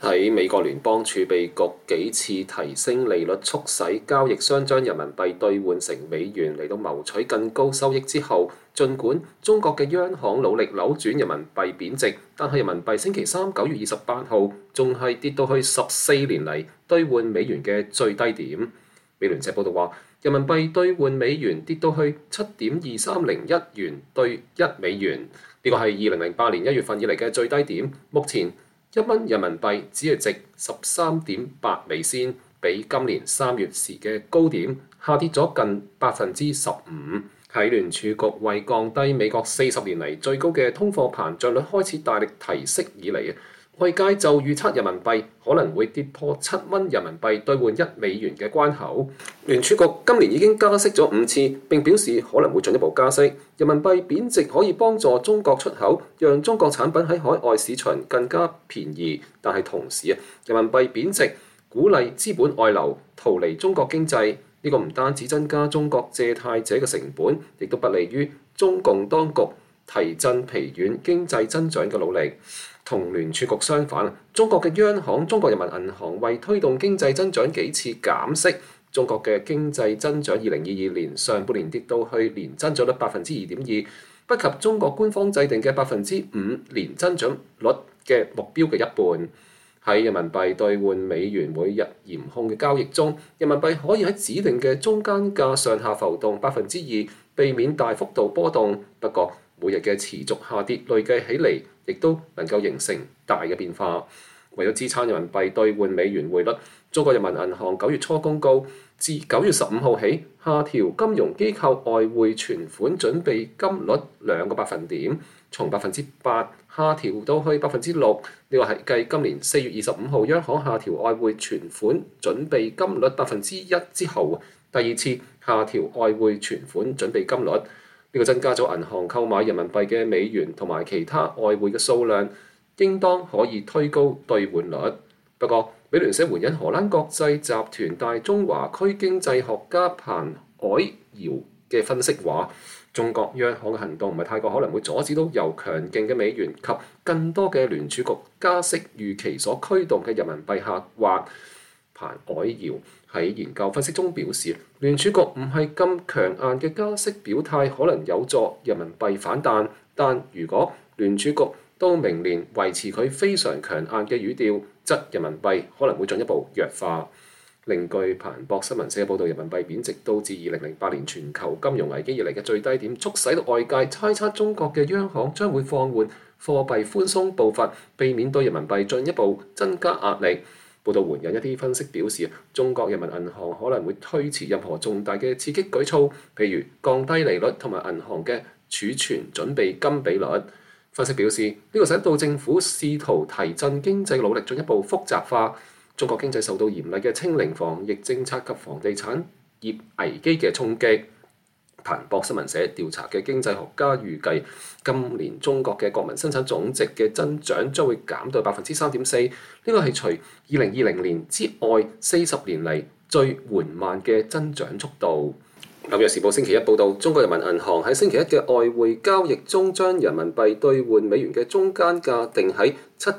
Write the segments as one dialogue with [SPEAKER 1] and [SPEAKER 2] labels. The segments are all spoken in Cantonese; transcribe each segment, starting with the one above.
[SPEAKER 1] 喺美國聯邦儲備局幾次提升利率，促使交易商將人民幣兌換成美元嚟到謀取更高收益之後，儘管中國嘅央行努力扭轉人民幣貶值，但係人民幣星期三9月28號仲係跌到去14年嚟兌換美元嘅最低點。美聯社報道話，人民幣兌換美元跌到去7.2301元兌1美元，呢個係2008年1月份以嚟嘅最低點。目前1蚊人民幣只係值13.8美仙，比今年3月時嘅高點下跌咗近15%。喺聯儲局為降低美國40年嚟最高嘅通貨膨脹率開始大力提息以嚟，外界就預測人民幣可能會跌破7蚊人民幣兌換1美元嘅關口。聯儲局今年已經加息咗5次，並表示可能會進一步加息。人民幣貶值可以幫助中國出口，讓中國產品喺海外市場更加便宜。但係同時人民幣貶值鼓勵資本外流，逃離中國經濟。呢個唔單止增加中國借貸者嘅成本，亦都不利於中共當局提振疲軟經濟增長嘅努力。同聯儲局相反，中國嘅央行中國人民銀行為推動經濟增長幾次減息，中國嘅經濟增長2022年上半年跌到去年增長率2.2%，不及中國官方制定嘅5%年增長率嘅目標嘅一半。喺人民幣兌換美元每日嚴控嘅交易中，人民幣可以喺指定嘅中間價上下浮動2%，避免大幅度波動。不過每日嘅持續下跌累計起嚟，亦都能夠形成大嘅變化。為咗支撐人民幣兌換美元匯率，中國人民銀行9月初公告，自9月15號起下調金融機構外匯存款準備金率2個百分點，從8%下調到去6%。呢個係繼今年4月25號央行下調外匯存款準備金率1%之後，第二次下調外匯存款準備金率。呢個增加咗銀行購買人民幣嘅美元同埋其他外匯嘅數量，應當可以推高兌換率。不過，美聯社援引荷蘭國際集團大中華區經濟學家彭凱堯嘅分析話，中國央行嘅行動唔係太過可能會阻止到由強勁嘅美元及更多嘅聯儲局加息預期所驅動嘅人民幣下滑。彭凱堯喺研究分析中表示，聯儲局唔係咁強硬嘅加息表態，可能有助人民幣反彈。但如果聯儲局到明年維持佢非常強硬嘅語調，則人民幣可能會進一步弱化。另據彭博新聞社報導，人民幣貶值導致2008年全球金融危機以嚟嘅最低點，促使到外界猜測中國嘅央行將會放緩貨幣寬鬆步伐，避免對人民幣進一步增加壓力。報導援引一啲分析表示，中國人民銀行可能會推遲任何重大嘅刺激舉措，譬如降低利率同埋銀行嘅儲存準備金比率。分析表示，呢個使到政府試圖提振經濟努力進一步複雜化。中國經濟受到嚴厲嘅清零防疫政策及房地產業危機嘅衝擊。彭博新聞社調查嘅經濟學家預計，今年中國嘅國民生產總值嘅增長將會減到3.4%，呢個係除2020年之外40年嚟最緩慢嘅增長速度。紐約時報星期一報導，中國人民銀行喺星期一嘅外匯交易中，將人民幣兌換美元嘅中間價定喺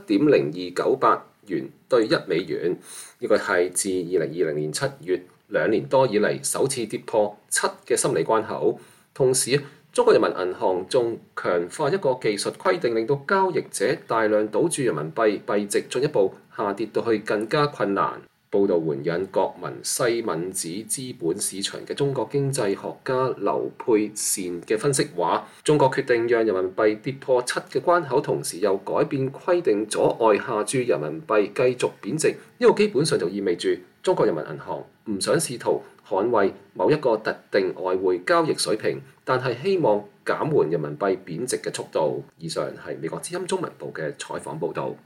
[SPEAKER 1] 7.0298元兌1美元，呢個係自2020年7月2年多以嚟首次跌破7嘅心理關口。同時，中國人民銀行仲強化一個技術規定，令到交易者大量賭注人民幣幣值進一步下跌到去更加困難。報導援引國民西敏子資本市場嘅中國經濟學家劉佩善嘅分析話，中國決定讓人民幣跌破7嘅關口，同時又改變規定阻礙下注人民幣繼續貶值。呢個基本上就意味住中國人民銀行唔想試圖捍衛某一個特定外匯交易水平，但係希望減緩人民幣貶值嘅速度。以上係美國之音中文部嘅採訪報導。